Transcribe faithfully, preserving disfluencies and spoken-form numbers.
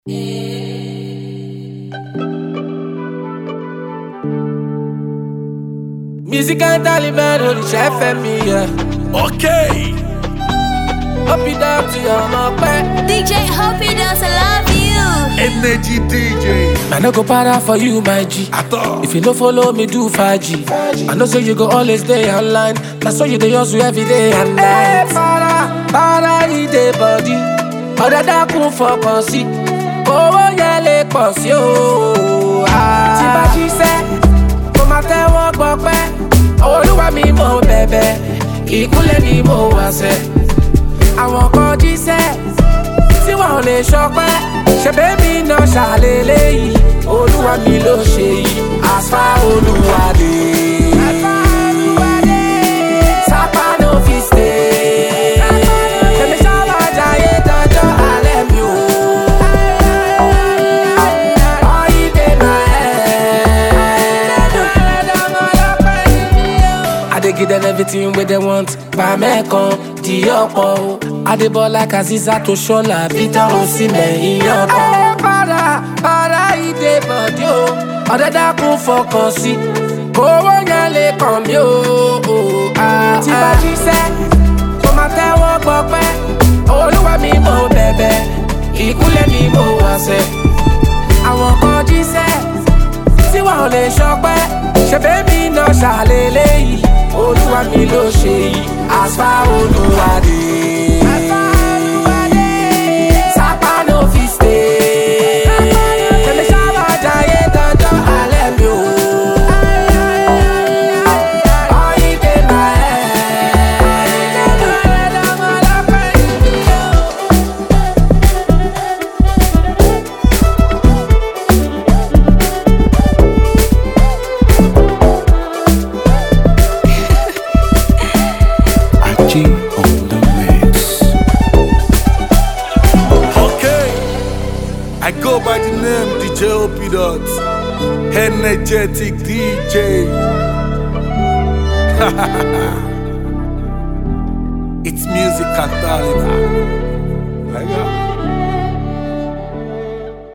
Music and Taliban, holy chef and me, yeah. Okay. Up it up to your mouth, D J Hope he does love you. Energy D J. I no go para for you, my G. At all. If you no follow me, do five G. I know say you go always stay online. That's why you dey hustle every day and night. Hey, para, para, eat the body. Other da kun fọkàn sí. Owó yẹn lè pọ̀ sí o. Tí bá jí sẹ́, mo máa tẹ́wọ́ gbọpẹ́. Olúwa mi mo bẹ̀bẹ̀, ìkúnlẹ̀ ni mo wá sẹ́. Àwọn kan jí sẹ́, tí wọn ò lè ṣọpẹ́. Ṣebí mi náà ṣàlélẹ́ yìí, Olúwa mi ló ṣe yìí. Àṣà Olúwa dé. Sápá no fit stay. Èmi sábà jayé dọjọ́ alẹ́ mi o. Ọyí dé máa ẹ̀. I dey give them everything wey they want. Pàmẹ́kan di ọ̀pọ̀ o. Adébọ́lá Kaziza tó ṣọ́la Peter Osimhen ìyàn kan. Ẹ padà padà ìdè bọ̀dí o. Ọ̀dẹ́dá kún fọkàn sí. Kówó yẹn lè kàn mí o. Tí bá jí sẹ́, mo máa tẹ́wọ́ gbọpẹ́. Olúwa mi mo bẹ̀bẹ̀, ìkúnlẹ̀ ni mo wá sẹ́. Àwọn kan jí sẹ́, tí wọn ò lè ṣọpẹ́. Ṣebí mi náà ṣàlélẹ́ yìí, Olúwa mi ló ṣe yìí. Àṣà Olúwa dé. Sápá no fit stay. Èmi sábà jayé dọjọ́ alẹ́ mi o. Ọyí dé máa ẹ̀. Aji on the mix. Okay. I go by the name D J Hope Dots. Energetic D J. It's music at Taliban.